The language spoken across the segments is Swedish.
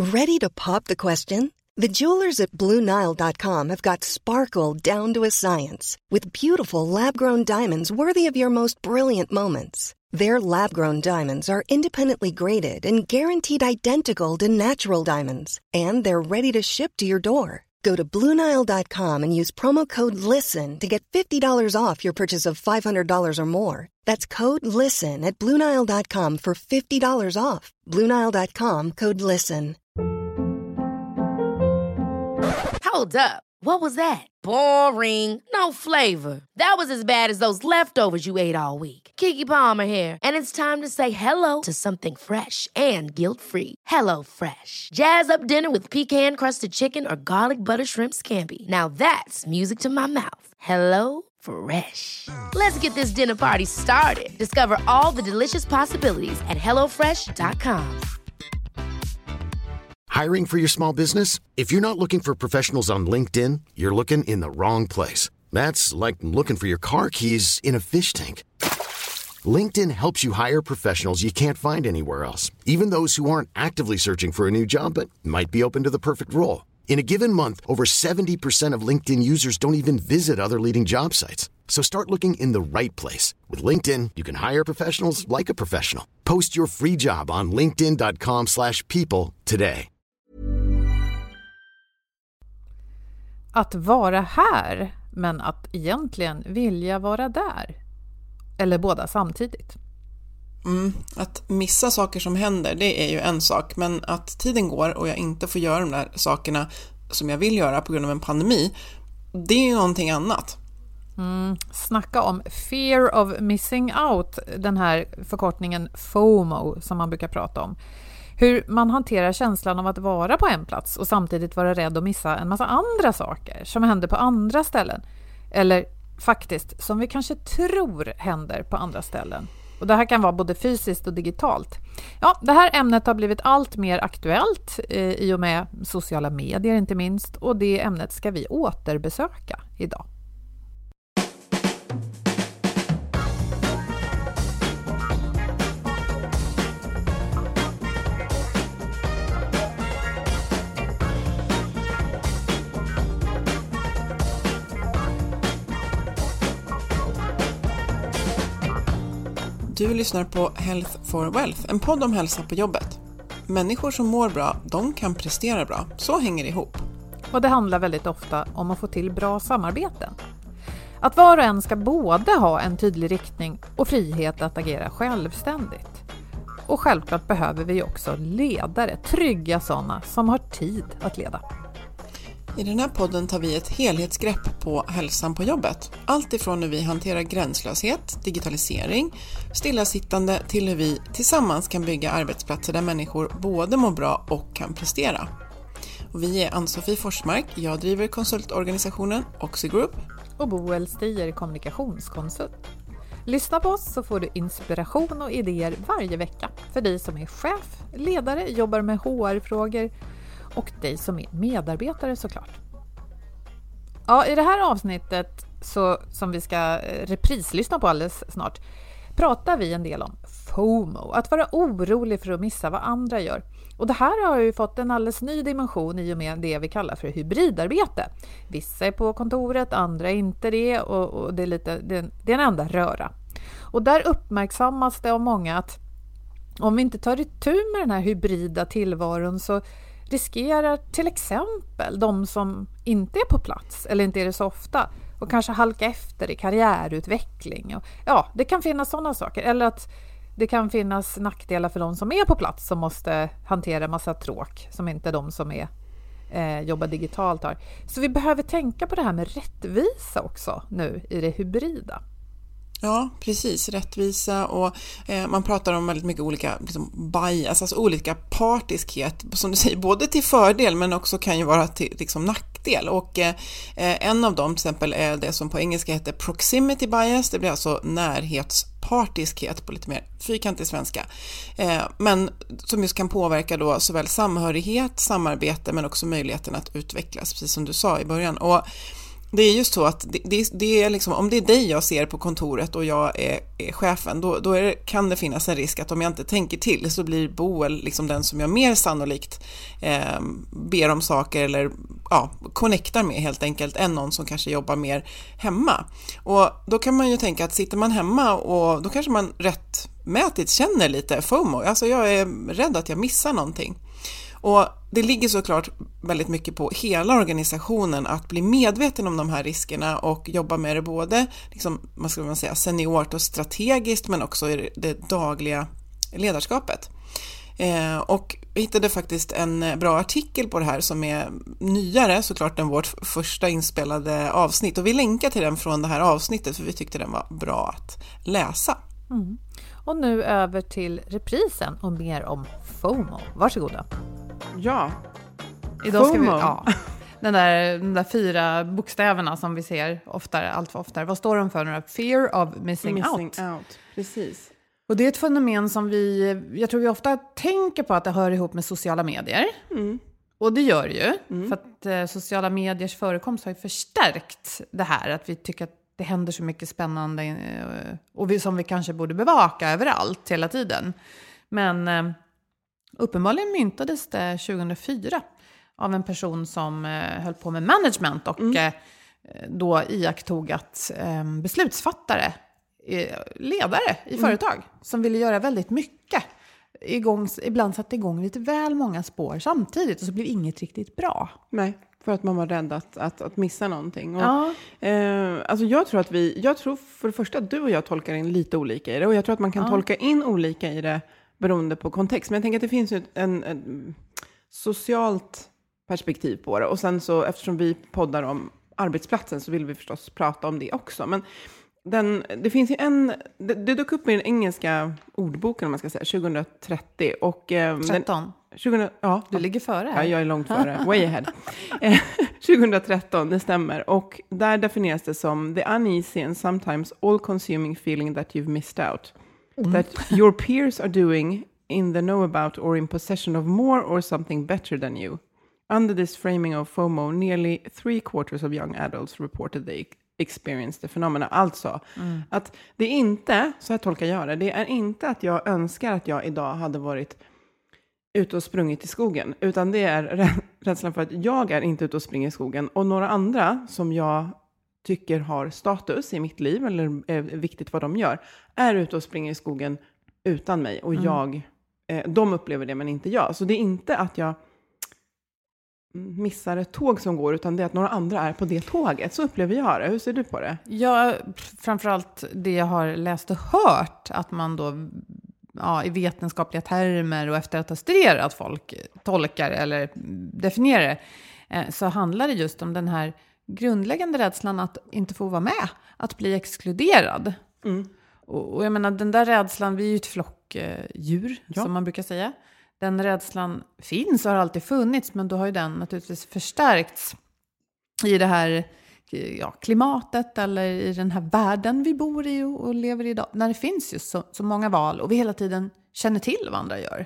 Ready to pop the question? The jewelers at BlueNile.com have got sparkle down to a science with beautiful lab-grown diamonds worthy of your most brilliant moments. Their lab-grown diamonds are independently graded and guaranteed identical to natural diamonds, and they're ready to ship to your door. Go to BlueNile.com and use promo code LISTEN to get $50 off your purchase of $500 or more. That's code LISTEN at BlueNile.com for $50 off. BlueNile.com, code LISTEN. Hold up. What was that? Boring. No flavor. That was as bad as those leftovers you ate all week. Keke Palmer here, and it's time to say hello to something fresh and guilt-free. Hello Fresh. Jazz up dinner with pecan-crusted chicken or garlic butter shrimp scampi. Now that's music to my mouth. Hello Fresh. Let's get this dinner party started. Discover all the delicious possibilities at hellofresh.com. Hiring for your small business? If you're not looking for professionals on LinkedIn, you're looking in the wrong place. That's like looking for your car keys in a fish tank. LinkedIn helps you hire professionals you can't find anywhere else, even those who aren't actively searching for a new job but might be open to the perfect role. In a given month, over 70% of LinkedIn users don't even visit other leading job sites. So start looking in the right place. With LinkedIn, you can hire professionals like a professional. Post your free job on linkedin.com/people today. Att vara här, men att egentligen vilja vara där. Eller båda samtidigt. Att missa saker som händer, det är ju en sak. Men att tiden går och jag inte får göra de där sakerna som jag vill göra på grund av en pandemi, det är ju någonting annat. Snacka om fear of missing out, den här förkortningen FOMO som man brukar prata om. Hur man hanterar känslan av att vara på en plats och samtidigt vara rädd att missa en massa andra saker som händer på andra ställen. Eller faktiskt som vi kanske tror händer på andra ställen. Och det här kan vara både fysiskt och digitalt. Ja, det här ämnet har blivit allt mer aktuellt i och med sociala medier inte minst. Och det ämnet ska vi återbesöka idag. Du lyssnar på Health for Wealth, en podd om hälsa på jobbet. Människor som mår bra, de kan prestera bra. Så hänger det ihop. Och det handlar väldigt ofta om att få till bra samarbeten. Att var och en ska både ha en tydlig riktning och frihet att agera självständigt. Och självklart behöver vi också ledare, trygga sådana som har tid att leda. I den här podden tar vi ett helhetsgrepp på hälsan på jobbet. Allt ifrån hur vi hanterar gränslöshet, digitalisering, stillasittande till hur vi tillsammans kan bygga arbetsplatser där människor både mår bra och kan prestera. Och vi är Ann-Sofie Forsmark, jag driver konsultorganisationen Oxigroup. Och Boel Stier, kommunikationskonsult. Lyssna på oss så får du inspiration och idéer varje vecka för dig som är chef, ledare, jobbar med HR-frågor och dig som är medarbetare såklart. Ja, i det här avsnittet som vi ska reprislyssna på alldeles snart pratar vi en del om FOMO, att vara orolig för att missa vad andra gör. Och det här har ju fått en alldeles ny dimension i och med det vi kallar för hybridarbete. Vissa är på kontoret, andra inte det och det är en enda röra. Och där uppmärksammas det av många att om vi inte tar itu med den här hybrida tillvaron så riskerar till exempel de som inte är på plats eller inte är det så ofta och kanske halka efter i karriärutveckling. Och, ja, det kan finnas sådana saker. Eller att det kan finnas nackdelar för de som är på plats som måste hantera massa tråk som inte de som är jobbar digitalt har. Så vi behöver tänka på det här med rättvisa också nu i det hybrida. Ja, precis. Rättvisa och man pratar om väldigt mycket olika bias, alltså olika partiskhet som du säger, både till fördel men också kan ju vara till nackdel. Och en av dem till exempel är det som på engelska heter proximity bias. Det blir alltså närhetspartiskhet på lite mer fyrkantig svenska. Men som just kan påverka då såväl samhörighet, samarbete men också möjligheten att utvecklas, precis som du sa i början. Och Det är just så att det är liksom, om det är dig jag ser på kontoret och jag är chefen, då kan det finnas en risk att om jag inte tänker till så blir Boel liksom den som jag mer sannolikt ber om saker eller connectar med helt enkelt än någon som kanske jobbar mer hemma. Och då kan man ju tänka att sitter man hemma och då kanske man rättmätigt känner lite FOMO. Alltså jag är rädd att jag missar någonting. Och det ligger såklart väldigt mycket på hela organisationen att bli medveten om de här riskerna och jobba med det både liksom, vad ska man säga, seniort och strategiskt men också i det dagliga ledarskapet. Och vi hittade faktiskt en bra artikel på det här som är nyare såklart än vårt första inspelade avsnitt och vi länkar till den från det här avsnittet för vi tyckte den var bra att läsa. Mm. Och nu över till reprisen och mer om FOMO. Varsågoda. Ja. Idag ska vi, de där 4 bokstäverna som vi ser allt för oftare. Vad står de för nu? Fear of missing out. Precis. Och det är ett fenomen som jag tror vi ofta tänker på att det hör ihop med sociala medier. Mm. Och det gör det ju. För att sociala mediers förekomst har ju förstärkt det här. Att vi tycker att det händer så mycket spännande och som vi kanske borde bevaka överallt hela tiden. Men uppenbarligen myntades det 2004 av en person som höll på med management och då iakttog att beslutsfattare, ledare i företag som ville göra väldigt mycket ibland satte igång lite väl många spår samtidigt och så blev inget riktigt bra. Nej, för att man var rädd att missa någonting. Och, alltså jag tror för det första att du och jag tolkar in lite olika i det och jag tror att man kan tolka in olika i det beroende på kontext. Men jag tänker att det finns ju en socialt perspektiv på det. Och sen så, eftersom vi poddar om arbetsplatsen så vill vi förstås prata om det också. Men det finns ju det dök upp i den engelska ordboken om man ska säga, 2030. Och, 13? Du ligger före här. Ja, jag är långt före. Way ahead. 2013, det stämmer. Och där definieras det som the uneasy and sometimes all-consuming feeling that you've missed out. That your peers are doing in the know about or in possession of more or something better than you. Under this framing of FOMO, nearly 3/4 of young adults reported they experienced the phenomena. Alltså, att det är inte, så här tolkar jag det är inte att jag önskar att jag idag hade varit ute och sprungit i skogen, utan det är rädslan för att jag är inte ute och springer i skogen och några andra som jag tycker har status i mitt liv eller är viktigt vad de gör, är ute och springer i skogen utan mig och de upplever det men inte jag. Så det är inte att jag missar ett tåg som går utan det är att några andra är på det tåget. Så upplever jag det. Hur ser du på det? Ja, framförallt det jag har läst och hört att man då i vetenskapliga termer och efter att ha studerat folk tolkar eller definierar det, så handlar det just om den här grundläggande rädslan att inte få vara med, att bli exkluderad. Och jag menar, den där rädslan, vi är ju ett flockdjur som man brukar säga. Den rädslan finns och har alltid funnits, men då har ju den naturligtvis förstärkts i det här klimatet eller i den här världen vi bor i och lever i idag. När det finns ju så många val och vi hela tiden känner till vad andra gör.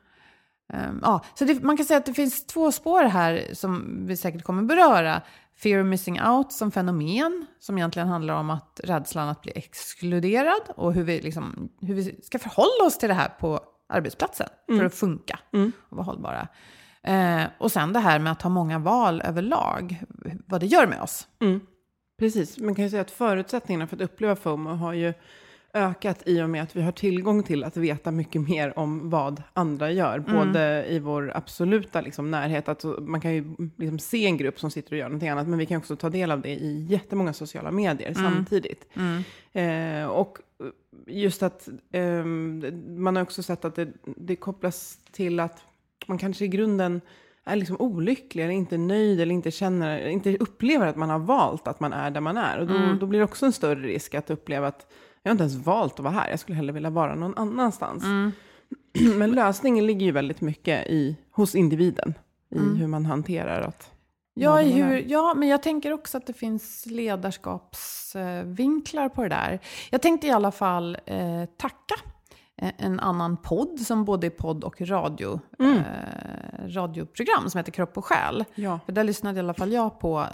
Så man kan säga att det finns 2 spår här som vi säkert kommer beröra. Fear of missing out som fenomen som egentligen handlar om att rädslan att bli exkluderad och hur vi ska förhålla oss till det här på arbetsplatsen för att funka och vara hållbara. Och sen det här med att ha många val överlag, vad det gör med oss. Precis, man kan ju säga att förutsättningarna för att uppleva FOMO har ju ökat i och med att vi har tillgång till att veta mycket mer om vad andra gör. Både i vår absoluta närhet, att man kan ju se en grupp som sitter och gör någonting annat, men vi kan också ta del av det i jättemånga sociala medier samtidigt. Och just att man har också sett att det kopplas till att man kanske i grunden är olycklig eller inte nöjd eller inte upplever att man har valt att man är där man är. Och då blir det också en större risk att uppleva att jag har inte ens valt att vara här. Jag skulle hellre vilja vara någon annanstans. Men lösningen ligger ju väldigt mycket hos individen. I hur man hanterar att... men jag tänker också att det finns ledarskapsvinklar på det där. Jag tänkte i alla fall tacka en annan podd som både är podd och radioprogram som heter Kropp och själ. Ja. För där lyssnade i alla fall jag på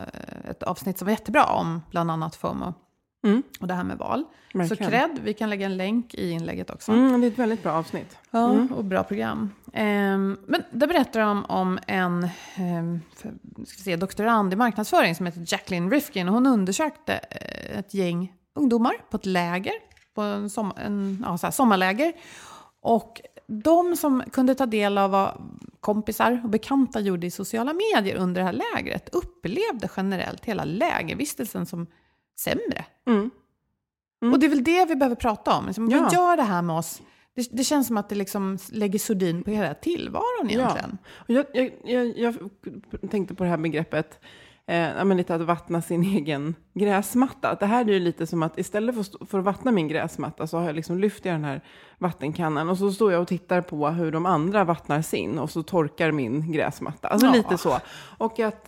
ett avsnitt som var jättebra om bland annat FOMO. Och det här med val. Verkligen. Så cred, vi kan lägga en länk i inlägget också. Det är ett väldigt bra avsnitt. Ja, och bra program. Men där berättar de om en doktorand i marknadsföring som heter Jacqueline Rifkin. Och hon undersökte ett gäng ungdomar på ett läger, på en sommarläger. Och de som kunde ta del av vad kompisar och bekanta gjorde i sociala medier under det här lägret upplevde generellt hela lägervistelsen som sämre. Och det är väl det vi behöver prata om. Liksom, vad gör det här med oss? Det känns som att det liksom lägger sordin på hela tillvaron egentligen. Ja. Jag tänkte på det här begreppet lite att vattna sin egen gräsmatta. Det här är ju lite som att istället för att vattna min gräsmatta så har jag liksom lyft i den här vattenkannan och så står jag och tittar på hur de andra vattnar sin och så torkar min gräsmatta. Alltså lite så. Och att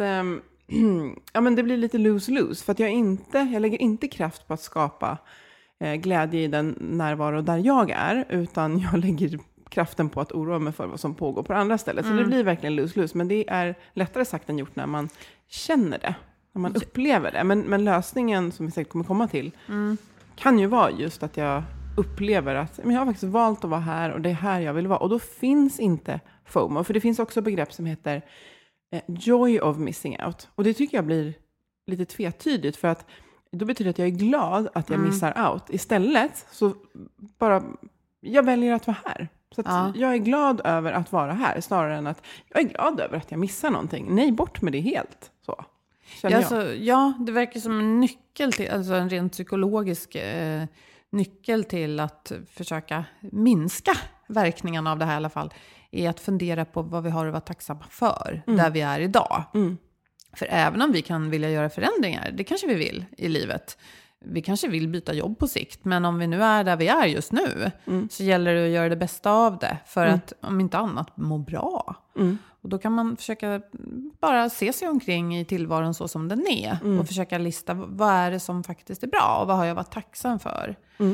det blir lite lose-lose för att jag lägger inte kraft på att skapa glädje i den närvaro där jag är, utan jag lägger kraften på att oroa mig för vad som pågår på andra ställen. Så det blir verkligen lose-lose, men det är lättare sagt än gjort när man känner det, när man upplever det. Men lösningen som vi säkert kommer komma till kan ju vara just att jag upplever att jag har faktiskt valt att vara här och det är här jag vill vara. Och då finns inte FOMO, för det finns också begrepp som heter joy of missing out. Och det tycker jag blir lite tvetydigt, för att då betyder det att jag är glad att jag missar out. Istället så bara, jag väljer att vara här. Så att jag är glad över att vara här snarare än att jag är glad över att jag missar någonting. Nej, bort med det helt. Så det verkar som en nyckel till, alltså en rent psykologisk nyckel till att försöka minska verkningarna av det här i alla fall, är att fundera på vad vi har att vara tacksamma för där vi är idag. För även om vi kan vilja göra förändringar, det kanske vi vill i livet. Vi kanske vill byta jobb på sikt, men om vi nu är där vi är just nu så gäller det att göra det bästa av det för att, om inte annat, må bra. Och då kan man försöka bara se sig omkring i tillvaron så som den är och försöka lista vad är det som faktiskt är bra och vad har jag varit tacksam för.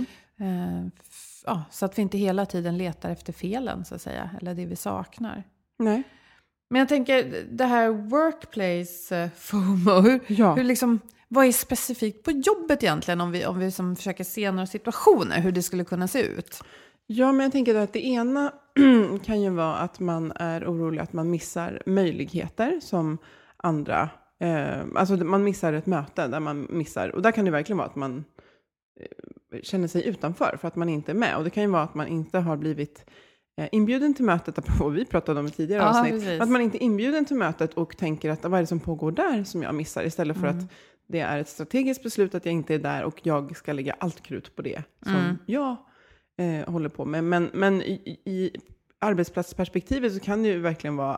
Så att vi inte hela tiden letar efter felen, så att säga, eller det vi saknar. Nej. Men jag tänker, det här workplace FOMO, hur liksom, vad är specifikt på jobbet egentligen, om vi som försöker se några situationer, hur det skulle kunna se ut? Ja, men jag tänker att det ena kan ju vara att man är orolig att man missar möjligheter som andra, alltså man missar ett möte där man missar, och där kan det verkligen vara att man känner sig utanför för att man inte är med, och det kan ju vara att man inte har blivit inbjuden till mötet, apropå vi pratade om i tidigare avsnitt. Precis. Att man inte är inbjuden till mötet och tänker att vad är det som pågår där som jag missar, istället för att det är ett strategiskt beslut att jag inte är där och jag ska lägga allt krut på det som jag håller på med. Men i arbetsplatsperspektivet så kan det ju verkligen vara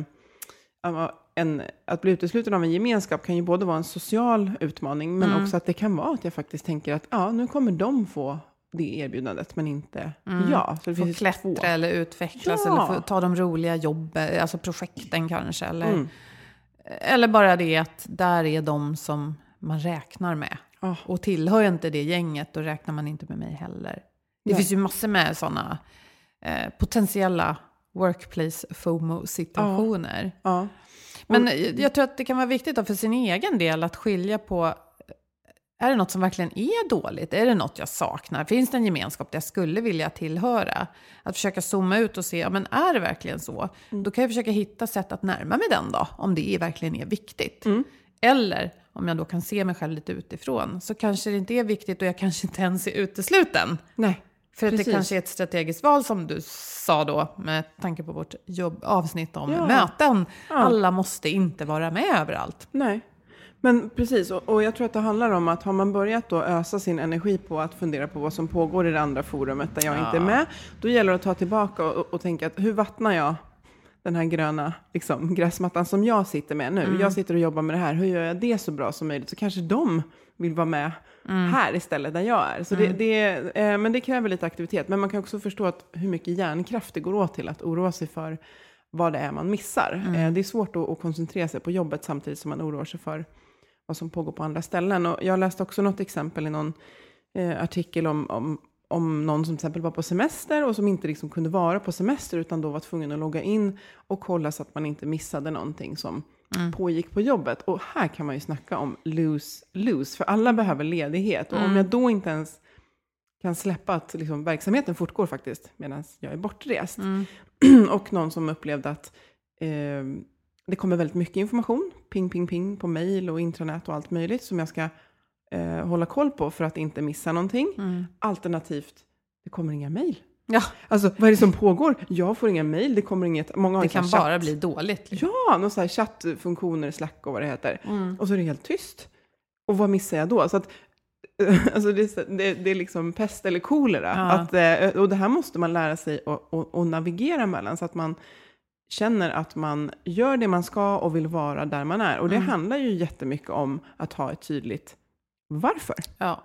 att bli utesluten av en gemenskap kan ju både vara en social utmaning, men också att det kan vara att jag faktiskt tänker att nu kommer de få det erbjudandet, men inte jag. Så det få klättra eller utvecklas eller få ta de roliga jobben, alltså projekten kanske. Eller bara det att där är de som man räknar med. Och tillhör inte det gänget, då räknar man inte med mig heller. Det finns ju massor med sådana potentiella workplace FOMO-situationer. Men jag tror att det kan vara viktigt för sin egen del att skilja på, är det något som verkligen är dåligt? Är det något jag saknar? Finns det en gemenskap där jag skulle vilja tillhöra? Att försöka zooma ut och se, men är det verkligen så? Då kan jag försöka hitta sätt att närma mig den då, om det verkligen är viktigt. Eller om jag då kan se mig själv lite utifrån, så kanske det inte är viktigt och jag kanske inte ens är utesluten. Nej. För att det kanske är ett strategiskt val, som du sa då, med tanke på vårt avsnitt om möten. Alla måste inte vara med överallt. Nej. Men precis, och jag tror att det handlar om att har man börjat då ösa sin energi på att fundera på vad som pågår i det andra forumet där jag inte är med, då gäller det att ta tillbaka och tänka att hur vattnar jag den här gröna gräsmattan som jag sitter med nu. Jag sitter och jobbar med det här. Hur gör jag det så bra som möjligt? Så kanske de vill vara med här istället där jag är. Så men det kräver lite aktivitet. Men man kan också förstå att hur mycket hjärnkraft det går åt till att oroa sig för vad det är man missar. Det är svårt att koncentrera sig på jobbet samtidigt som man oroar sig för vad som pågår på andra ställen. Och jag läste också något exempel i någon artikel om om någon som till exempel var på semester och som inte liksom kunde vara på semester utan då var tvungen att logga in och kolla så att man inte missade någonting som pågick på jobbet. Och här kan man ju snacka om lose, för alla behöver ledighet. Och om jag då inte ens kan släppa att liksom, verksamheten fortgår faktiskt medan jag är bortrest. Och någon som upplevde att det kommer väldigt mycket information, ping på mejl och intranät och allt möjligt som jag ska hålla koll på för att inte missa någonting. Alternativt, det kommer inga mejl. Ja. Alltså, vad är det som pågår? Jag får inga mejl, det kommer inget. Det kan bara bli dåligt. Liksom. Ja, någon så här chattfunktioner, Slack och vad det heter. Och så är det helt tyst. Och vad missar jag då? Så att, alltså det är liksom pest eller kolera. Ja. Och det här måste man lära sig att navigera mellan så att man känner att man gör det man ska och vill vara där man är. Och det handlar ju jättemycket om att ha ett tydligt varför.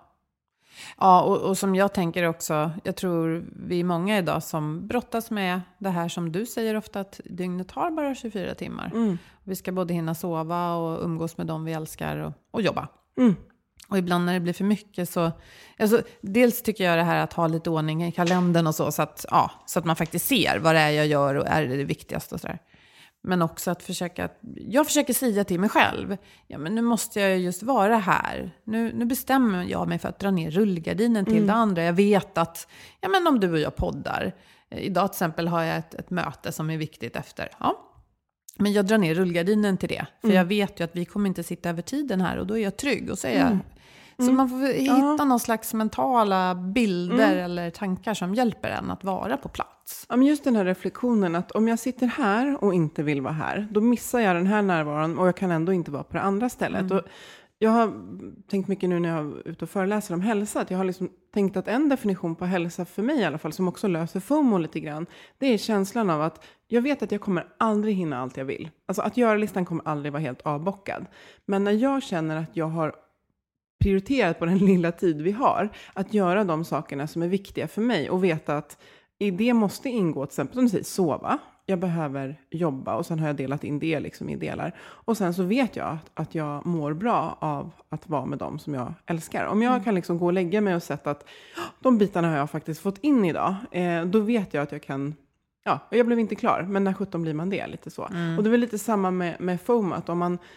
Ja, och som jag tänker också, jag tror vi är många idag som brottas med det här som du säger ofta att dygnet har bara 24 timmar. Vi ska både hinna sova och umgås med dem vi älskar och jobba. Och ibland när det blir för mycket så... Alltså, dels tycker jag det här att ha lite ordning i kalendern och så att man faktiskt ser vad det är jag gör och är det viktigaste och sådär. Men också att jag försöker säga till mig själv, ja men nu måste jag just vara här. Nu bestämmer jag mig för att dra ner rullgardinen till det andra. Jag vet att, ja men om du och jag poddar. Idag till exempel har jag ett möte som är viktigt efter. Ja. Men jag drar ner rullgardinen till det. För jag vet ju att vi kommer inte sitta över tiden här och då är jag trygg. Och så är jag... Så man får hitta någon slags mentala bilder eller tankar som hjälper en att vara på plats. Ja, men just den här reflektionen att om jag sitter här och inte vill vara här, då missar jag den här närvaron och jag kan ändå inte vara på det andra stället. Och jag har tänkt mycket nu när jag är ute och föreläser om hälsa, att jag har liksom tänkt att en definition på hälsa för mig i alla fall, som också löser FOMO lite grann, det är känslan av att jag vet att jag kommer aldrig hinna allt jag vill. Alltså att göra-listan kommer aldrig vara helt avbockad. Men när jag känner att jag har prioriterat på den lilla tid vi har, att göra de sakerna som är viktiga för mig och veta att i det måste ingå till exempel som du säger, sova. Jag behöver jobba och sen har jag delat in det liksom i delar. Och sen så vet jag att jag mår bra av att vara med dem som jag älskar. Om jag kan liksom gå och lägga mig och sätta att de bitarna har jag faktiskt fått in idag, då vet jag att jag kan, ja, jag blev inte klar, men när 17 blir man det, lite så. Och det är väl lite samma med FOMO, att om man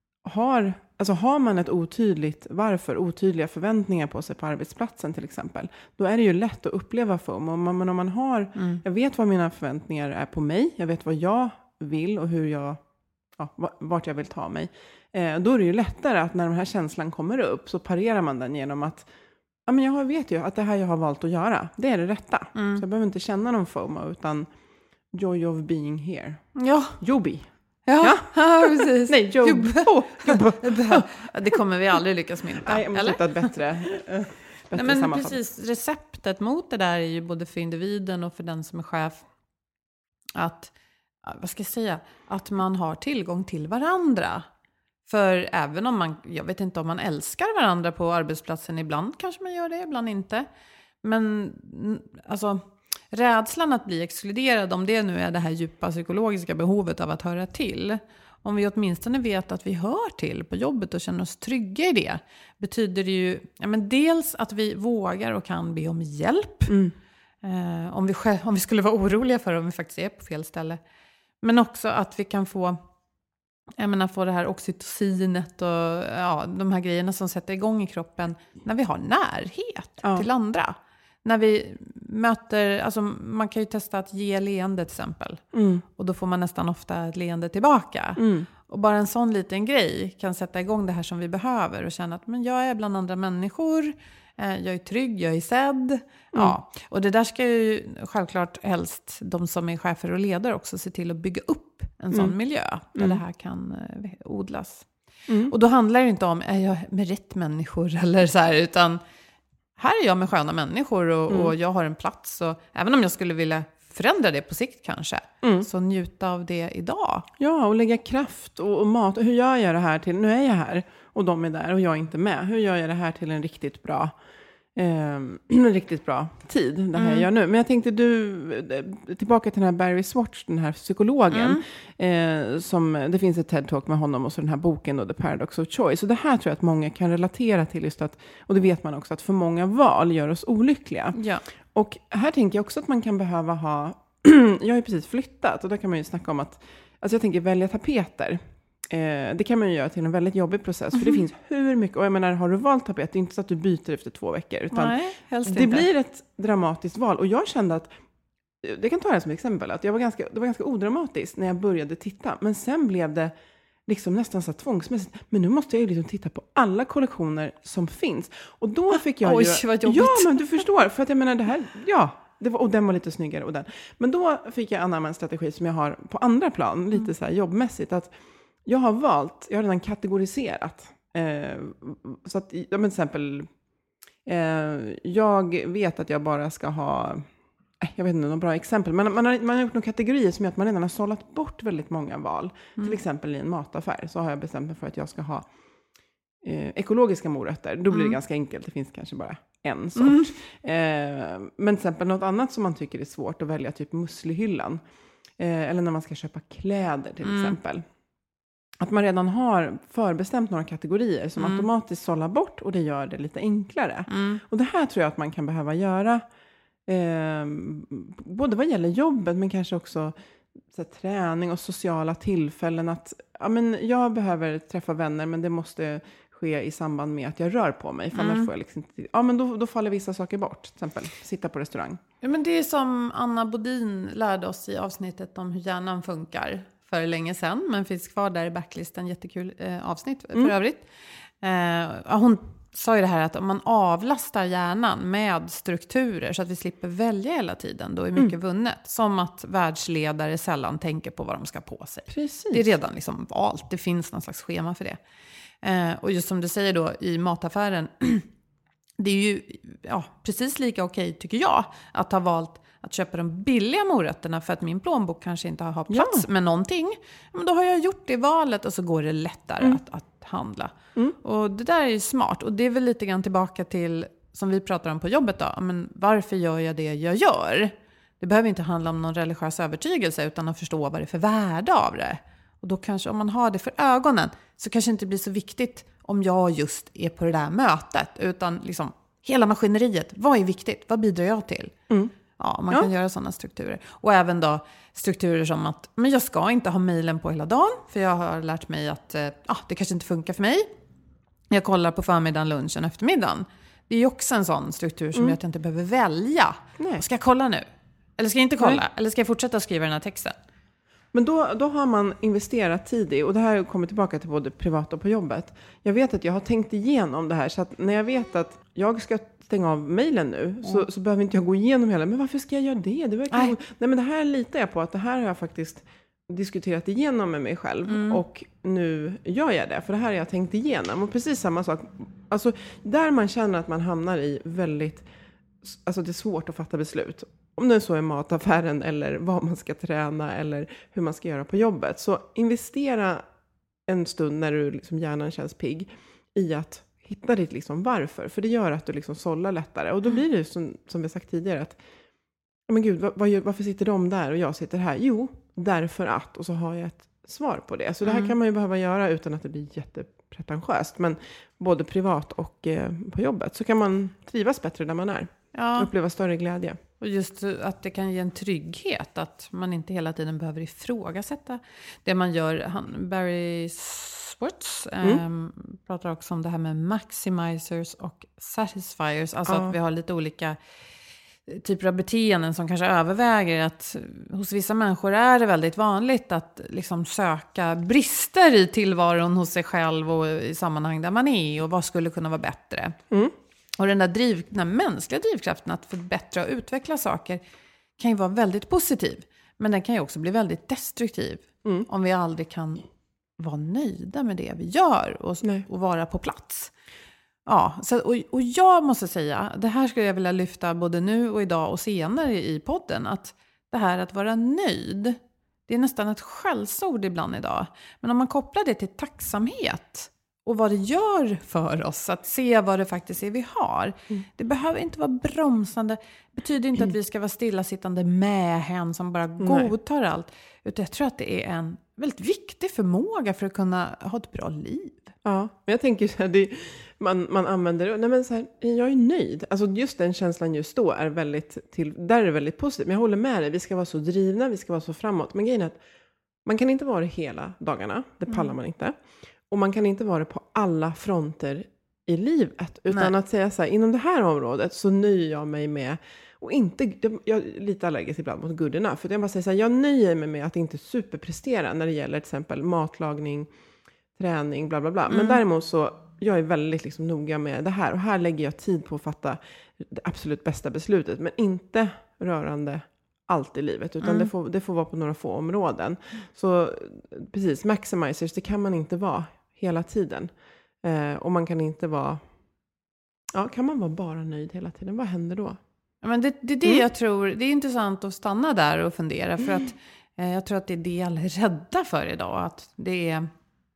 har man ett otydliga förväntningar på sig på arbetsplatsen till exempel, då är det ju lätt att uppleva FOMO. Men om man har, jag vet vad mina förväntningar är på mig, jag vet vad jag vill och vart jag vill ta mig, då är det ju lättare att när den här känslan kommer upp så parerar man den genom att men jag vet ju att det här jag har valt att göra, det är det rätta. Så jag behöver inte känna någon FOMO, utan joy of being here. Ja. Jobi. Ja, precis. Nej, jobb. Det kommer vi aldrig lyckas mynta. Nej, jag måste hitta ett bättre men precis, receptet mot det där är ju både för individen och för den som är chef att, vad ska jag säga, att man har tillgång till varandra. För även om jag vet inte om man älskar varandra på arbetsplatsen, ibland kanske man gör det, ibland inte. Men alltså... rädslan att bli exkluderad, om det nu är det här djupa psykologiska behovet av att höra till. Om vi åtminstone vet att vi hör till på jobbet och känner oss trygga i det, betyder det ju dels att vi vågar och kan be om hjälp. Om vi skulle vara oroliga för om vi faktiskt är på fel ställe. Men också att vi kan få det här oxytocinet och de här grejerna som sätter igång i kroppen när vi har närhet till andra. När vi möter, alltså man kan ju testa att ge leende till exempel. Och då får man nästan ofta ett leende tillbaka. Och bara en sån liten grej kan sätta igång det här som vi behöver. Och känna att jag är bland andra människor. Jag är trygg, jag är sedd. Ja. Och det där ska ju självklart helst de som är chefer och ledare också se till att bygga upp en sån miljö. Där det här kan odlas. Och då handlar det inte om, är jag med rätt människor eller så här, utan... här är jag med sköna människor och jag har en plats. Och även om jag skulle vilja förändra det på sikt kanske. Så njuta av det idag. Ja, och lägga kraft och mat. Hur gör jag det här till? Nu är jag här och de är där och jag är inte med. Hur gör jag det här till en riktigt bra riktigt bra tid, det här jag gör nu. Men jag tänkte tillbaka till den här Barry Schwartz, den här psykologen, som det finns ett TED-talk med honom och så den här boken då, The Paradox of Choice. Och det här tror jag att många kan relatera till, just att, och det vet man också, att för många val gör oss olyckliga. Ja. Och här tänker jag också att man kan behöva ha, jag har ju precis flyttat och där kan man ju snacka om att, alltså jag tänker välja tapeter. Det kan man ju göra till en väldigt jobbig process. För det finns hur mycket, och jag menar, har du valt tapet, det är inte så att du byter efter 2 veckor. Utan Nej, helst det inte. blir ett dramatiskt val. Och jag kände att, det kan ta det som exempel, att det var ganska odramatiskt när jag började titta. Men sen blev det liksom nästan så tvångsmässigt. Men nu måste jag ju liksom titta på alla kollektioner som finns. Och då fick jag Oj, vad jobbigt. Ja, men du förstår. För att jag menar det här, och den var lite snyggare och den. Men då fick jag anamma en strategi som jag har på andra plan, lite så här jobbmässigt, att jag har redan kategoriserat. Så att, till exempel, jag vet att jag bara ska ha, jag vet inte, några bra exempel. Men man har gjort några kategorier som gör att man redan har sållat bort väldigt många val. Till exempel i en mataffär så har jag bestämt mig för att jag ska ha ekologiska morötter. Då blir det ganska enkelt, det finns kanske bara en sort. Men till exempel något annat som man tycker är svårt att välja, typ muslihyllan. Eller när man ska köpa kläder till exempel. Att man redan har förbestämt några kategorier som automatiskt sållar bort, och det gör det lite enklare. Och det här tror jag att man kan behöva göra både vad gäller jobbet, men kanske också så här, träning och sociala tillfällen. Att jag behöver träffa vänner, men det måste ske i samband med att jag rör på mig. För annars får jag liksom inte, men då faller vissa saker bort. Till exempel sitta på restaurang. Ja, men det är som Anna Bodin lärde oss i avsnittet om hur hjärnan funkar för länge sedan, men finns kvar där i backlistan, jättekul avsnitt för övrigt. Hon sa ju det här att om man avlastar hjärnan med strukturer så att vi slipper välja hela tiden, då är mycket vunnet. Som att världsledare sällan tänker på vad de ska på sig. Precis. Det är redan liksom valt, det finns någon slags schema för det. Och just som du säger då i mataffären, det är ju precis lika okej tycker jag att ha valt att köpa de billiga morötterna för att min plånbok kanske inte har plats med någonting. Men då har jag gjort det valet och så går det lättare att handla. Och det där är ju smart. Och det är väl lite grann tillbaka till, som vi pratar om på jobbet då. Men varför gör jag det jag gör? Det behöver inte handla om någon religiös övertygelse, utan att förstå vad det är för värde av det. Och då kanske, om man har det för ögonen, så kanske det inte blir så viktigt om jag just är på det där mötet. Utan liksom hela maskineriet. Vad är viktigt? Vad bidrar jag till? Ja, man kan göra sådana strukturer. Och även då strukturer som att men jag ska inte ha mejlen på hela dagen. För jag har lärt mig att det kanske inte funkar för mig. Jag kollar på förmiddagen, lunchen, eftermiddagen. Det är ju också en sån struktur som gör att jag inte behöver välja. Nej. Ska jag kolla nu? Eller ska jag inte kolla? Nej. Eller ska jag fortsätta skriva den här texten? Men då har man investerat tid i, och det här kommer tillbaka till både privat och på jobbet. Jag vet att jag har tänkt igenom det här, så att när jag vet att jag ska stänga av mejlen nu, så behöver inte jag gå igenom hela. Men varför ska jag göra det? Nej, men det här litar jag på, att det här har jag faktiskt diskuterat igenom med mig själv. Och nu gör jag det, för det här har jag tänkt igenom. Och precis samma sak, alltså där man känner att man hamnar i väldigt, alltså det är svårt att fatta beslut. Om det så är mataffären eller vad man ska träna eller hur man ska göra på jobbet. Så investera en stund när du liksom hjärnan känns pigg i att hitta ditt liksom varför. För det gör att du liksom sållar lättare. Och då blir det ju som vi sagt tidigare att men gud, varför sitter de där och jag sitter här? Jo, därför att. Och så har jag ett svar på det. Så det här kan man ju behöva göra utan att det blir jättepretentiöst. Men både privat och på jobbet så kan man trivas bättre där man är. Ja. Uppleva större glädje. Och just att det kan ge en trygghet, att man inte hela tiden behöver ifrågasätta det man gör. Barry Schwartz pratar också om det här med maximizers och satisfiers. Alltså att vi har lite olika typer av beteenden som kanske överväger. Att hos vissa människor är det väldigt vanligt att liksom söka brister i tillvaron hos sig själv och i sammanhang där man är, och vad skulle kunna vara bättre. Och den där mänskliga drivkraften att förbättra och utveckla saker kan ju vara väldigt positiv. Men den kan ju också bli väldigt destruktiv. Om vi aldrig kan vara nöjda med det vi gör och vara på plats. Ja, och jag måste säga, det här skulle jag vilja lyfta både nu och idag och senare i podden. Att det här att vara nöjd, det är nästan ett skällsord ibland idag. Men om man kopplar det till tacksamhet och vad det gör för oss. Att se vad det faktiskt är vi har. Det behöver inte vara bromsande. Det betyder inte att vi ska vara stillasittande med hen som bara godtar allt. Utan jag tror att det är en väldigt viktig förmåga för att kunna ha ett bra liv. Ja, men jag tänker så här, man använder det. Nej, men så här, jag är nöjd. Alltså just den känslan just då är där är det väldigt positivt. Men jag håller med dig, vi ska vara så drivna, vi ska vara så framåt. Men grejen är att man kan inte vara det hela dagarna, det pallar man inte. Och man kan inte vara det på alla fronter i livet. Utan att säga så här, inom det här området så nöjer jag mig med, och inte, jag är lite allergisk ibland mot good enough. För jag bara säger så här, jag nöjer mig med att inte superprestera när det gäller till exempel matlagning, träning, bla bla bla. Men däremot så, jag är väldigt liksom noga med det här. Och här lägger jag tid på att fatta det absolut bästa beslutet. Men inte rörande allt i livet. Utan det får vara på några få områden. Så precis, maximizers, det kan man inte vara hela tiden. Och man kan inte vara, kan man vara bara nöjd hela tiden? Vad händer då? Ja, men det är det jag tror, det är intressant att stanna där och fundera. För att jag tror att det är det alla är rädda för idag. Att det är,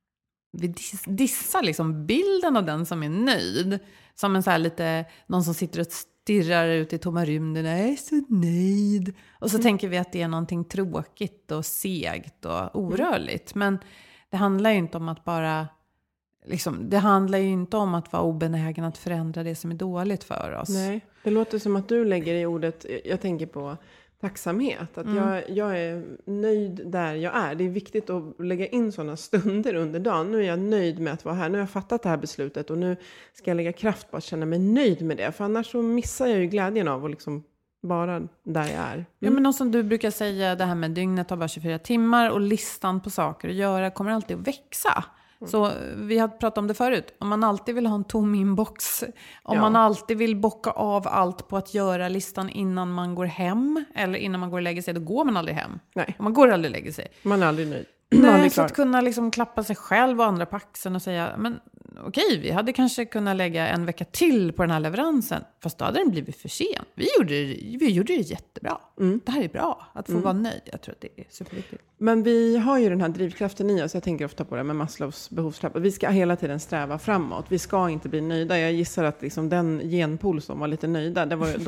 vi dissar liksom bilden av den som är nöjd. Som en så här lite, någon som sitter och stirrar ut i tomma rymden. Jag är så nöjd. Och så tänker vi att det är någonting tråkigt och segt och orörligt. Men det handlar ju inte om att bara, liksom, det handlar ju inte om att vara obenägen att förändra det som är dåligt för oss. Nej, det låter som att du lägger i ordet, jag tänker på tacksamhet. Att jag är nöjd där jag är. Det är viktigt att lägga in sådana stunder under dagen. Nu är jag nöjd med att vara här. Nu har jag fattat det här beslutet. Och nu ska jag lägga kraft på att känna mig nöjd med det. För annars så missar jag ju glädjen av att liksom vara där jag är. Ja, men som du brukar säga, det här med dygnet har bara 24 timmar. Och listan på saker att göra kommer alltid att växa. Så vi har pratat om det förut. Om man alltid vill ha en tom inbox. Om man alltid vill bocka av allt på att göra listan innan man går hem. Eller innan man går och lägger sig. Då går man aldrig hem. Nej. Man går aldrig och lägger sig. Man är aldrig nöjd. Nej, så att kunna liksom klappa sig själv och andra på axeln och säga, men okej, vi hade kanske kunnat lägga en vecka till på den här leveransen. Fast då hade den blivit för sen. Vi gjorde det jättebra. Det här är bra, att få vara nöjd. Jag tror att det är superviktigt. Men vi har ju den här drivkraften i oss. Jag tänker ofta på det med Maslows behovstrappa. Vi ska hela tiden sträva framåt. Vi ska inte bli nöjda. Jag gissar att liksom den genpool som var lite nöjda,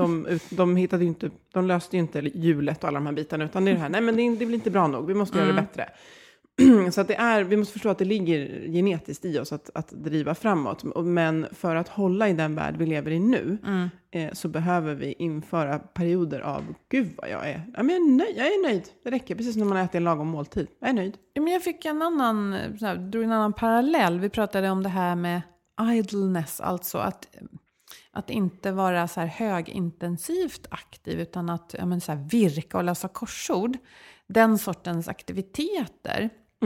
de hittade ju inte, de löste ju inte hjulet och alla de här bitarna. Utan det är det här, nej men det blir inte bra nog. Vi måste göra det bättre. Så att vi måste förstå att det ligger genetiskt i oss att driva framåt. Men för att hålla i den värld vi lever i nu så behöver vi införa perioder av, gud vad jag är. Ja, men jag är nöjd. Det räcker, precis när man äter en lagom måltid. Jag är nöjd. Ja, men jag fick drog en annan parallell. Vi pratade om det här med idleness, alltså att inte vara så här högintensivt aktiv utan att så här virka och lösa korsord. Den sortens aktiviteter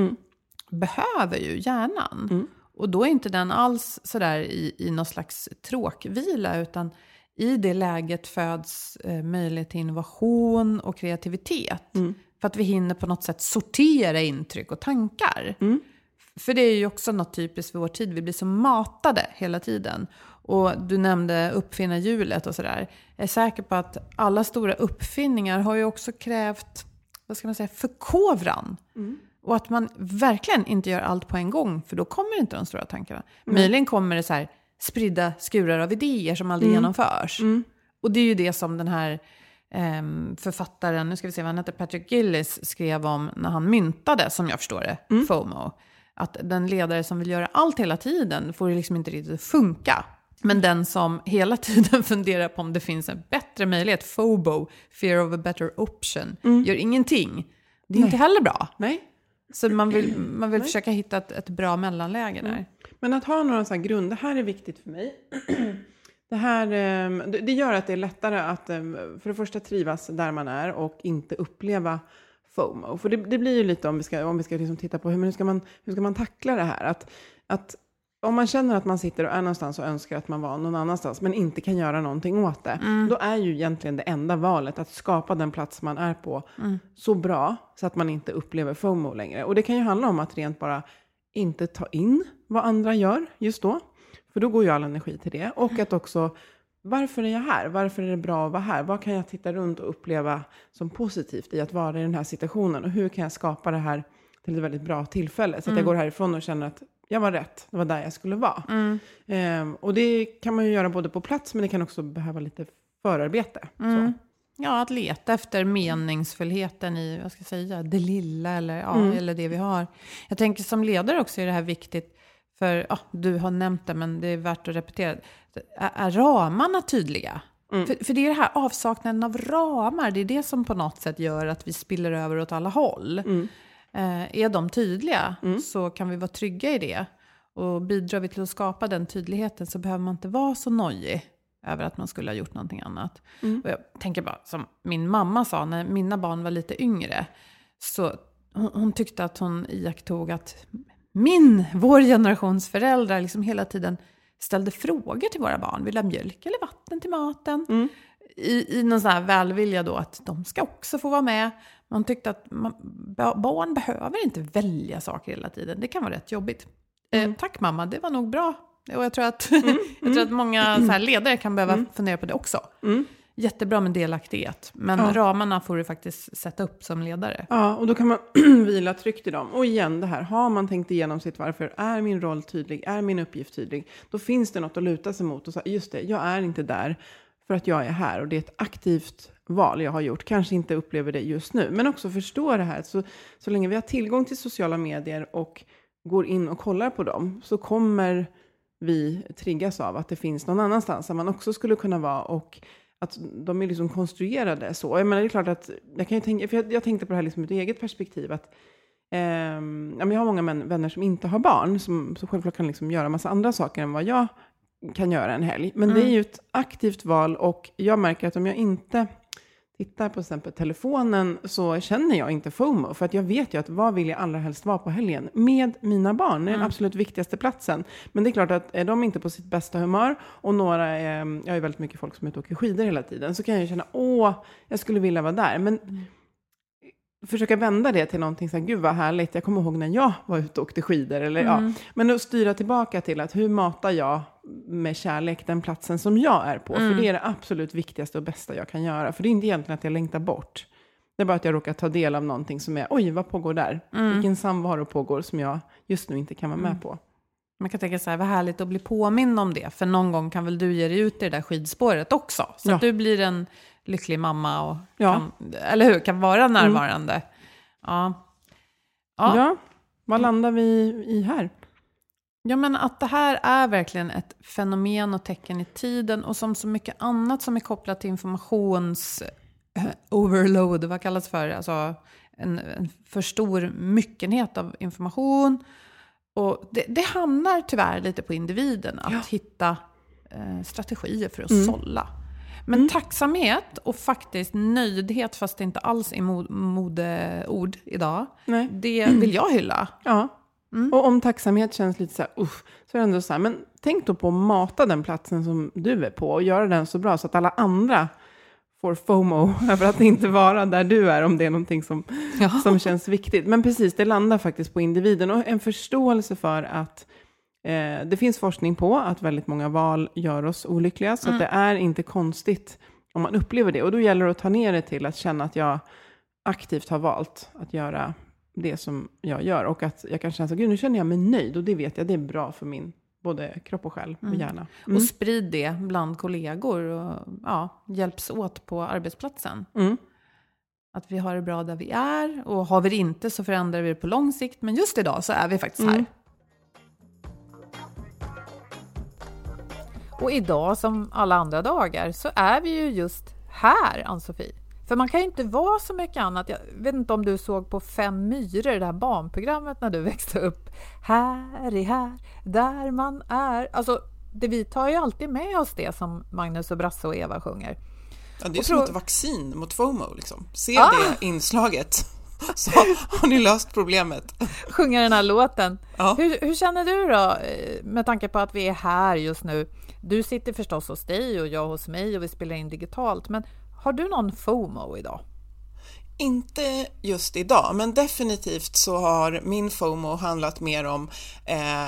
behöver ju hjärnan. Och då är inte den alls så där i någon slags tråkvila, utan i det läget föds möjlighet till innovation och kreativitet. För att vi hinner på något sätt sortera intryck och tankar. För det är ju också något typiskt för vår tid. Vi blir så matade hela tiden. Och du nämnde uppfinna hjulet och sådär. Jag är säker på att alla stora uppfinningar har ju också krävt, vad ska man säga, förkovran. Och att man verkligen inte gör allt på en gång. För då kommer inte de stora tankarna. Möjligen kommer det så här spridda skurar av idéer som aldrig genomförs. Och det är ju det som den här författaren, nu ska vi se vad han heter, Patrick Gillis skrev om när han myntade, som jag förstår det, FOMO. Att den ledare som vill göra allt hela tiden får det liksom inte riktigt funka. Men den som hela tiden funderar på om det finns en bättre möjlighet, FOBO, fear of a better option, gör ingenting. Det är inte heller bra. Nej. Så man vill försöka hitta ett bra mellanläge där. Men att ha några så här grund, det här är viktigt för mig. Det gör att det är lättare att för det första trivas där man är och inte uppleva FOMO. För det blir ju lite, om vi ska liksom titta på hur ska man tackla det här. Att om man känner att man sitter och är någonstans och önskar att man var någon annanstans men inte kan göra någonting åt det. Då är ju egentligen det enda valet att skapa den plats man är på så bra så att man inte upplever FOMO längre. Och det kan ju handla om att rent bara inte ta in vad andra gör just då. För då går ju all energi till det. Och att också, varför är jag här? Varför är det bra att vara här? Vad kan jag titta runt och uppleva som positivt i att vara i den här situationen? Och hur kan jag skapa det här till ett väldigt bra tillfälle? Så att jag går härifrån och känner att jag var rätt. Det var där jag skulle vara. Och det kan man ju göra både på plats, men det kan också behöva lite förarbete. Så. Ja, att leta efter meningsfullheten i, vad ska jag säga, det lilla eller det vi har. Jag tänker som ledare också är det här viktigt, för du har nämnt det, men det är värt att repetera. Är ramarna tydliga? För det är det här avsaknaden av ramar, det är det som på något sätt gör att vi spiller över åt alla håll. Är de tydliga så kan vi vara trygga i det. Och bidrar vi till att skapa den tydligheten så behöver man inte vara så nojig över att man skulle ha gjort någonting annat. Och jag tänker bara, som min mamma sa när mina barn var lite yngre, så hon tyckte att hon iakttog att vår generations föräldrar liksom hela tiden ställde frågor till våra barn. Vill du ha mjölk eller vatten till maten? I någon sån här välvilja då att de ska också få vara med. Man tyckte att barn behöver inte välja saker hela tiden. Det kan vara rätt jobbigt. Tack mamma, det var nog bra. Och jag tror att, att många så här ledare kan behöva fundera på det också. Jättebra med delaktighet. Men ramarna får du faktiskt sätta upp som ledare. Ja, och då kan man vila tryggt i dem. Och igen det här, har man tänkt igenom sitt varför, är min roll tydlig, är min uppgift tydlig, då finns det något att luta sig mot och säga, just det, jag är inte där för att jag är här. Och det är ett aktivt val jag har gjort. Kanske inte upplever det just nu, men också förstå det här. Så länge vi har tillgång till sociala medier och går in och kollar på dem, så kommer vi triggas av att det finns någon annanstans där man också skulle kunna vara, och att de är liksom konstruerade så. Jag menar, det är klart att jag kan ju tänka, för jag tänkte på det här liksom ur ett eget perspektiv, att jag har många vänner som inte har barn, som självklart kan liksom göra massa andra saker än vad jag kan göra en helg. Men det är ju ett aktivt val, och jag märker att om jag inte tittar på till exempel telefonen, så känner jag inte FOMO. För att jag vet ju att vad vill jag allra helst vara på helgen? Med mina barn. Det är den absolut viktigaste platsen. Men det är klart att är de inte på sitt bästa humör, och några jag har väldigt mycket folk som är ute och åker skidor hela tiden, så kan jag känna, jag skulle vilja vara där. Men försöka vända det till någonting så här, gud vad härligt, jag kommer ihåg när jag var ute och åkte skidor. Eller, men att styra tillbaka till att hur matar jag med kärlek den platsen som jag är på. För det är det absolut viktigaste och bästa jag kan göra. För det är inte egentligen att jag längtar bort. Det är bara att jag råkar ta del av någonting som är, oj vad pågår där? Vilken samvaro pågår som jag just nu inte kan vara med på. Man kan tänka så här, vad härligt att bli påmind om det. För någon gång kan väl du ge dig ut i det där skidspåret också. Så att du blir en lycklig mamma och eller hur, kan vara närvarande. Ja, vad landar vi i här? Ja, men att det här är verkligen ett fenomen och tecken i tiden, och som så mycket annat som är kopplat till informations overload, vad kallas för, alltså en för stor myckenhet av information, och det hamnar tyvärr lite på individen att hitta strategier för att sålla. Men tacksamhet och faktiskt nöjdhet, fast det inte alls är modeord idag, det vill jag hylla. Ja. Och om tacksamhet känns lite så här, så är det ändå så här, men tänk då på att mata den platsen som du är på och göra den så bra så att alla andra får FOMO över att inte vara där du är, om det är någonting som känns viktigt. Men precis, det landar faktiskt på individen, och en förståelse för att det finns forskning på att väldigt många val gör oss olyckliga, så att det är inte konstigt om man upplever det. Och då gäller det att ta ner det till att känna att jag aktivt har valt att göra det som jag gör, och att jag kan känna så, gud, nu känner jag mig nöjd, och det vet jag, det är bra för min både kropp och själ och hjärna. Och sprid det bland kollegor och hjälps åt på arbetsplatsen. Att vi har det bra där vi är, och har vi det inte så förändrar vi det på lång sikt, men just idag så är vi faktiskt här. Och idag som alla andra dagar så är vi ju just här, Ann-Sofie. För man kan ju inte vara så mycket annat. Jag vet inte om du såg på 5 myror, det här barnprogrammet när du växte upp. Här är här, där man är. Alltså, vi tar ju alltid med oss det som Magnus och Brasse och Eva sjunger. Ja, det är som ett vaccin mot FOMO liksom. Se det inslaget, så har ni löst problemet. Sjunga den här låten. Ja. Hur känner du då, med tanke på att vi är här just nu? Du sitter förstås hos dig och jag hos mig, och vi spelar in digitalt. Men har du någon FOMO idag? Inte just idag, men definitivt så har min FOMO handlat mer om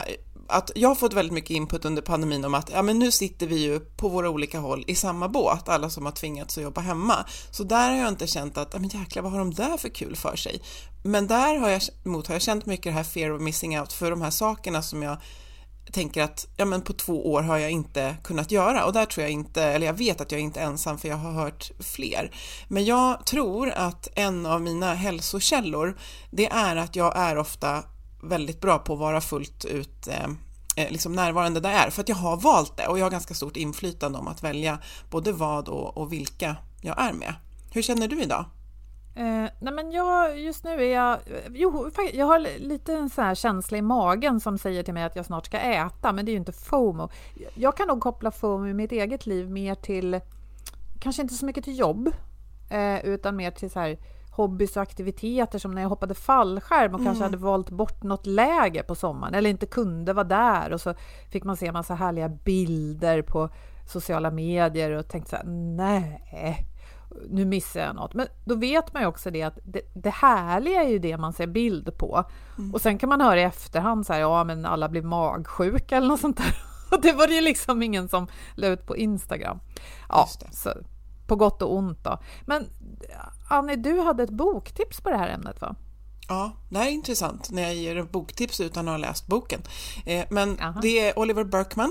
att jag har fått väldigt mycket input under pandemin om att men nu sitter vi ju på våra olika håll i samma båt, alla som har tvingats att jobba hemma. Så där har jag inte känt att men jäklar, vad har de där för kul för sig? Men där har jag känt mycket det här fear of missing out för de här sakerna som jag tänker att men på 2 år har jag inte kunnat göra, och där tror jag inte, eller jag vet att jag inte är ensam, för jag har hört fler. Men jag tror att en av mina hälsokällor, det är att jag är ofta väldigt bra på att vara fullt ut liksom närvarande där jag är, för att jag har valt det, och jag har ganska stort inflytande om att välja både vad och vilka jag är med. Hur känner du idag? Nej, men just nu är jag har lite en sån här känsla i magen som säger till mig att jag snart ska äta, men det är ju inte FOMO. Jag kan nog koppla FOMO i mitt eget liv mer till, kanske inte så mycket till jobb, utan mer till så här hobbys och aktiviteter, som när jag hoppade fallskärm och kanske hade valt bort något läge på sommaren eller inte kunde vara där, och så fick man se en massa härliga bilder på sociala medier och tänkte så här, nej, nu missar jag något. Men då vet man ju också det att det härliga är ju det man ser bild på. Och sen kan man höra i efterhand så här, men alla blir magsjuka eller något sånt där. Och det var det ju liksom ingen som la ut på Instagram. Ja, så på gott och ont då. Men Annie, du hade ett boktips på det här ämnet, va? Ja, det här är intressant när jag ger boktips utan att ha läst boken. Men det är Oliver Burkeman,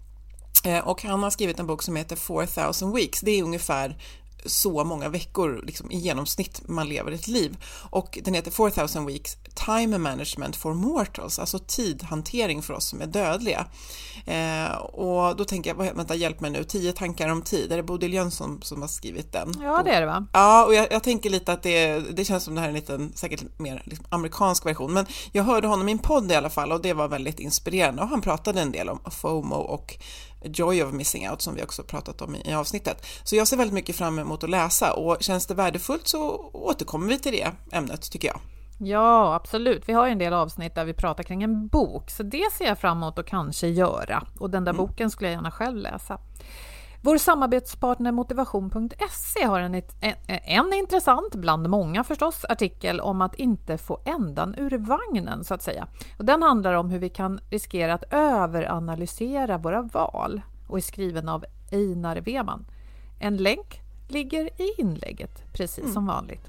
och han har skrivit en bok som heter 4000 Weeks. Det är ungefär så många veckor liksom, i genomsnitt man lever ett liv. Och den heter 4000 Weeks, Time Management for Mortals, alltså tidhantering för oss som är dödliga. Och då tänker jag, vänta, hjälp mig nu, 10 tankar om tid. Är det Bodil Jönsson som har skrivit den? Ja, det är det, va? Ja, och jag tänker lite att det känns som det här är en liten, säkert mer liksom, amerikansk version. Men jag hörde honom i en podd i alla fall, och det var väldigt inspirerande. Och han pratade en del om FOMO och Joy of Missing Out, som vi också pratat om i avsnittet. Så jag ser väldigt mycket fram emot att läsa, och känns det värdefullt så återkommer vi till det ämnet, tycker jag. Ja, absolut. Vi har ju en del avsnitt där vi pratar kring en bok, så det ser jag fram emot att kanske göra. Och den där boken skulle jag gärna själv läsa. Vår samarbetspartner Motivation.se har en intressant, bland många förstås, artikel om att inte få ändan ur vagnen, så att säga. Och den handlar om hur vi kan riskera att överanalysera våra val, och är skriven av Einar Weman. En länk ligger i inlägget, precis som vanligt.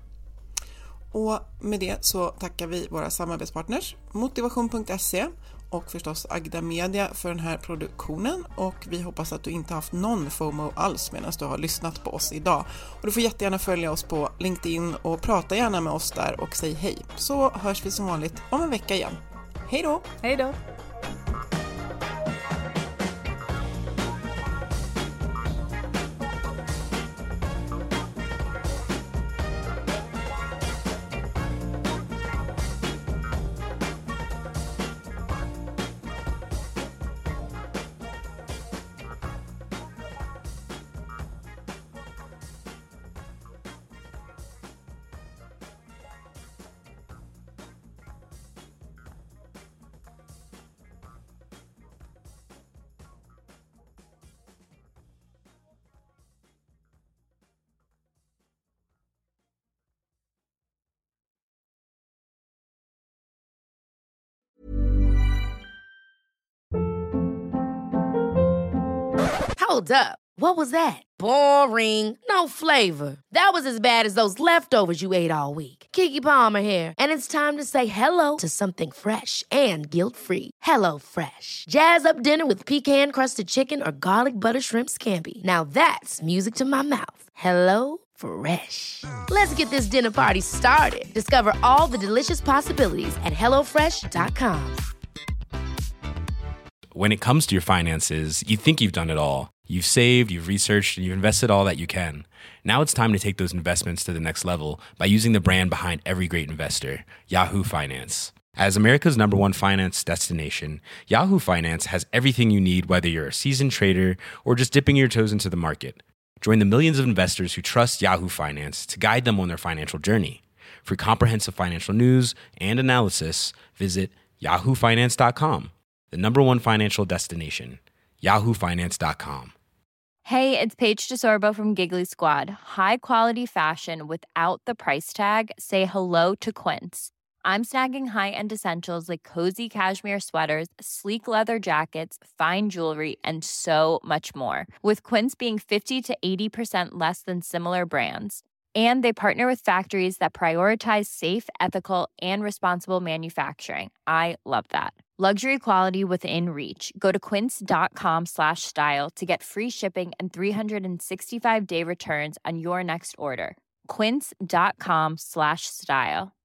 Och med det så tackar vi våra samarbetspartners Motivation.se och förstås Agda Media för den här produktionen, och vi hoppas att du inte haft någon FOMO alls medan du har lyssnat på oss idag. Och du får jättegärna följa oss på LinkedIn och prata gärna med oss där och säg hej. Så hörs vi som vanligt om en vecka igen. Hej då! Hej då! Hold up. What was that? Boring. No flavor. That was as bad as those leftovers you ate all week. Keke Palmer here, and it's time to say hello to something fresh and guilt-free. Hello Fresh. Jazz up dinner with pecan-crusted chicken or garlic butter shrimp scampi. Now that's music to my mouth. Hello Fresh. Let's get this dinner party started. Discover all the delicious possibilities at hellofresh.com. When it comes to your finances, you think you've done it all. You've saved, you've researched, and you've invested all that you can. Now it's time to take those investments to the next level by using the brand behind every great investor, Yahoo Finance. As America's #1 finance destination, Yahoo Finance has everything you need, whether you're a seasoned trader or just dipping your toes into the market. Join the millions of investors who trust Yahoo Finance to guide them on their financial journey. For comprehensive financial news and analysis, visit yahoofinance.com, the #1 financial destination, yahoofinance.com. Hey, it's Paige DeSorbo from Giggly Squad. High quality fashion without the price tag. Say hello to Quince. I'm snagging high-end essentials like cozy cashmere sweaters, sleek leather jackets, fine jewelry, and so much more. With Quince being 50 to 80% less than similar brands. And they partner with factories that prioritize safe, ethical, and responsible manufacturing. I love that. Luxury quality within reach. Go to quince.com/style to get free shipping and 365-day returns on your next order. Quince.com/style.